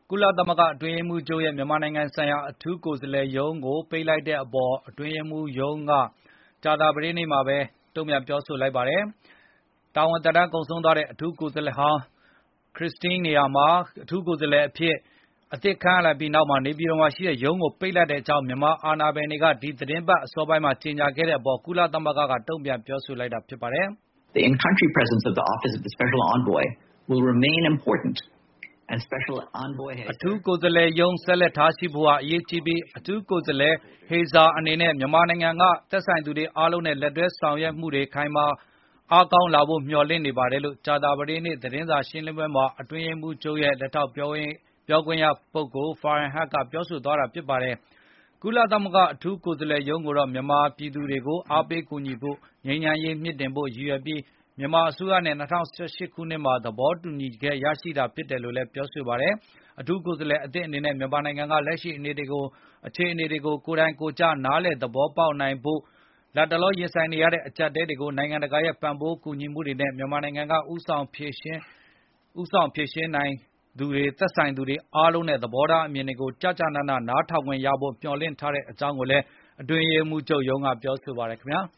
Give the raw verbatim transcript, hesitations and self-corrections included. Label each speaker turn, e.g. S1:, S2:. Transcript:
S1: ကုလသမဂ္ဂအတွင်းရေးမှူးချုပ်ရဲ့မြန်မာနိုင်ငံဆိုင်ရာအထူးကိုယ်စားလှယ်ရုံးကိုပိတ်လိုက်တဲ့အပေါ်အတွင်းရေးမှူးရုံးကကြာသပတေးနေ့မှာပဲတုံ့ပြန်ပြောဆိုလိုက်ပါတယ်။ တာဝန်သက်တမ်းကုန်ဆုံးသွားတဲ့အထူးကိုယ်စားလှယ်ဟောင်း Christine နေရာမှာအထူးကိုယ်စားလှယ်အဖြစ်အသစ်ခန့်အပ်လိုက်ပြီးနောက်နေပြည်တော်မှာရှိတဲ့ရုံးကိုပိတ်လိုက်တဲ့အကြောင်းမြန်မာအာဏာပိုင်တွေကဒီသီတင်းပတ်အစောပိုင်းမှာကြေညာခဲ့တဲ့အပေါ်ကုလသမဂ္ဂကတုံ့ပြန်ပြောဆိုလိုက်တာဖြစ်ပါတယ်
S2: ။ The in-country presence of the office of the special envoy will remain important and special envoy
S1: အထူးကိုယ်စားလှယ်ရုံးဆက်လက်ထားရှိဖို့ဟာအရေးကြီးပြီးအထူးကိုယ်စားလှယ် Hayzer အနေနဲ့မြန်မာနိုင်ငံကသက်ဆိုင်သူတွေအားလုံးနဲ့လက်တွဲဆောင်ရွက်မှုတွေခိုင်မာအားကောင်းလာဖို့မျှော်လင့်နေပါတယ်လို့ကြာသပတေးနေ့သတင်းစာရှင်းလင်းပွဲမှာအတွင်းရေးမှူးချုပ်ရဲ့လက်ထောက်ပြောခွင့်ရပုဂ္ဂိုလ် Farhan Haq ကပြောဆိုသွားတာဖြစ်ပါတယ်။ ကုလသမဂ္ဂအထူးကိုယ်စားလှယ်ရုံးကိုတော့မြန်မာပြည်သူတွေကိုအားပေးကူညီဖို့ငြိမ်းချမ်းရေးမြှင့်တင်ဖို့ရည်ရွယ်ပြီးမြန်မာအစိုးရနဲ့၂၀၁၈ ခုနှစ်မှာသဘောတူညီခဲ့ရရှိတာဖြစ်တယ်လို့လည်းပြောဆိုပါတယ်။ အထူးကိုယ်စားလှယ်အသစ်အနေနဲ့မြန်မာနိုင်ငံကလက်ရှိအခြေအနေတွေကိုကိုယ်တိုင်ကိုယ်ကျနားလည်သဘောပေါက်နိုင်ဖို့လတ်တလောရင်ဆိုင်နေရတဲ့အကျပ်အတည်းတွေကိုနိုင်ငံတကာရဲ့ပံ့ပိုးကူညီမှုတွေနဲ့မြန်မာနိုင်ငံကဦးဆောင်ဖြေရှင်းနိုင်သူတွေသက်ဆိုင်သူတွေအားလုံးရဲ့သဘောထားအမြင်တွေကိုကျကျနနနားထောင်ခွင့်ရဖို့မျှော်လင့်ထားတဲ့အကြောင်းကိုလည်းအတွင်းရေးမှူးချုပ်ရုံးကပြောဆိုပါတယ်ခင်ဗျာ။